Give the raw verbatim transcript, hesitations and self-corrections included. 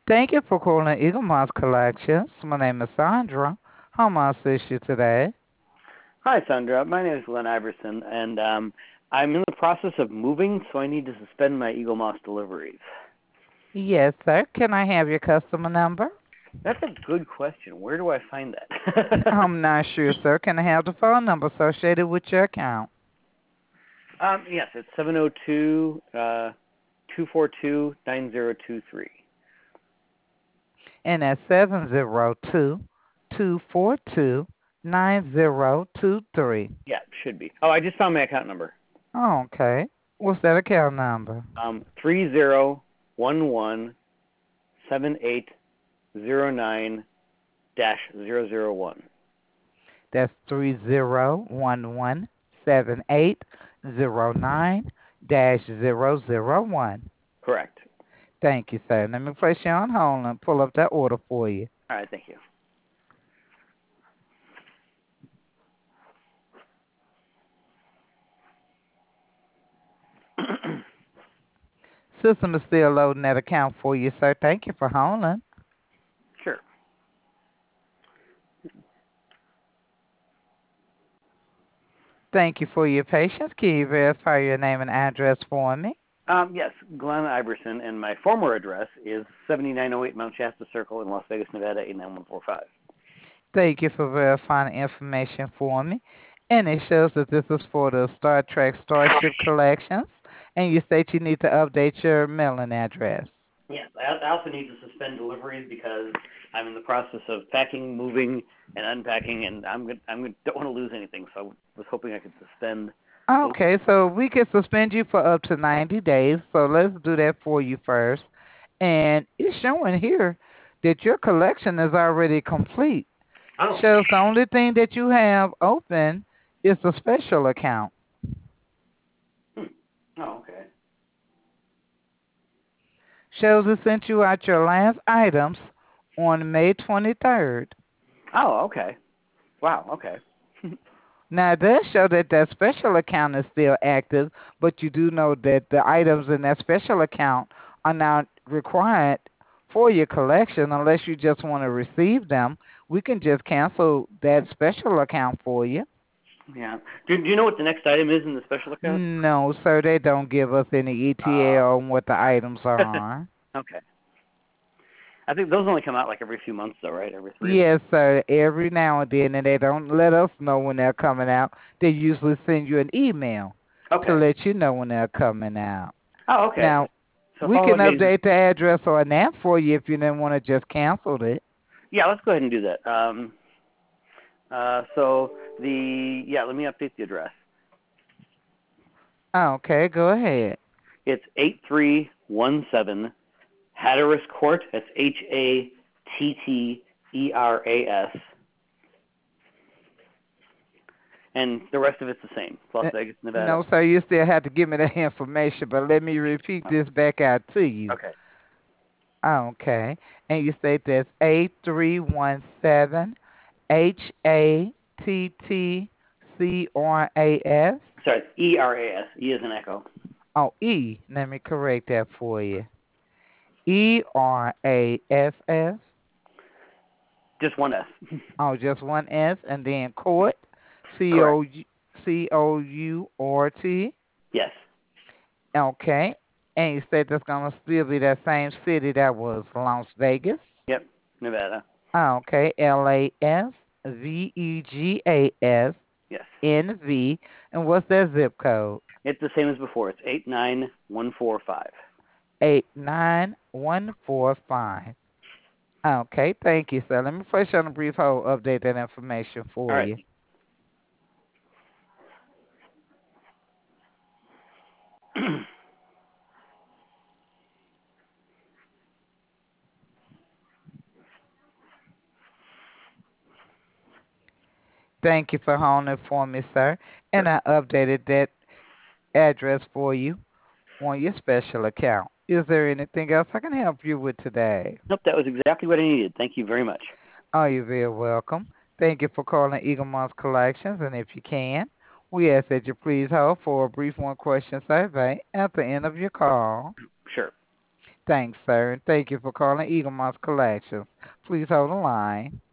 Thank you for calling Eagle Moss Collections. My name is Sandra. How may I assist you today? Hi, Sandra. My name is Glenn Iverson, and um, I'm in the process of moving, so I need to suspend my Eagle Moss deliveries. Yes, sir. Can I have your customer number? That's a good question. Where do I find that? I'm not sure, sir. Can I have the phone number associated with your account? um, yes, it's seven zero two uh, two four two nine zero two three. And that's seven zero two, two four two, nine zero two three. Yeah, it should be. Oh, I just found my account number. Okay. What's that account number? Um, three zero one one seven eight zero nine dash zero zero one. That's three zero one one seven eight zero nine dash zero zero one. Correct. Thank you, sir. Let me place you on hold and pull up that order for you. All right, thank you. System is still loading that account for you, sir. Thank you for holding. Sure. Thank you for your patience. Can you verify your name and address for me? Um, yes, Glenn Iverson, and my former address is seventy-nine oh eight Mount Shasta Circle in Las Vegas, Nevada, eight nine one four five. Thank you for verifying the information for me. And it shows that this is for the Star Trek Starship Collections. And you state you need to update your mailing address. Yes, I also need to suspend deliveries because I'm in the process of packing, moving, and unpacking, and I'm gonna, I'm gonna, don't want to lose anything, so I was hoping I could suspend. Del- Okay, so we can suspend you for up to ninety days. So let's do that for you first. And it's showing here that your collection is already complete. oh, Shows the only thing that you have open is the special account. hmm. Oh, okay. Shows it sent you out your last items on May twenty-third. Oh, okay. Wow. Okay. Now it does show that that special account is still active, but you do know that the items in that special account are not required for your collection unless you just want to receive them. We can just cancel that special account for you. Yeah. Do, do you know what the next item is in the special account? No, sir, they don't give us any E T A Uh, on what the items are. okay. I think those only come out like every few months, though, right? Every three. Yes, sir, every now and then, and they don't let us know when they're coming out. They usually send you an email to Okay. let you know when they're coming out. Oh, okay. Now, So if we all I can get is update the address on that for you if you didn't want to just cancel it. yeah, let's go ahead and do that. Um, uh, so the yeah, let me update the address. Okay, go ahead. It's eight three one seven Hatteras Court. That's H A T T E R A S, and the rest of it's the same. Las Uh, Vegas, Nevada. No, sir, you still have to give me that information, but let me repeat this back out to you. Okay. Okay, and you say that's eight three one seven H A T T C R A S. Sorry, it's E R A S. E is an echo. Oh, E. Let me correct that for you. E R A S S. Just one S. Oh, just one S, and then Court. C Correct. O C O U R T. Yes. Okay. And you said that's going to still be that same city that was Las Vegas. Yep. Nevada. Okay. L A S V E G A S Yes. N V. And what's that zip code? It's the same as before. It's eight nine one four five. eight nine one four five. Okay. Thank you, sir. Let me first on a brief hold, update that information All for right. you. Thank you for holding for me, sir. And Sure. I updated that address for you on your special account. Is there anything else I can help you with today? Nope, that was exactly what I needed. Thank you very much. Oh, you're very welcome. Thank you for calling Eagle Moss Collections, and if you can, we ask that you please hold for a brief one-question survey at the end of your call. Sure. Thanks, sir. And thank you for calling Eagle Moss Collections. Please hold the line.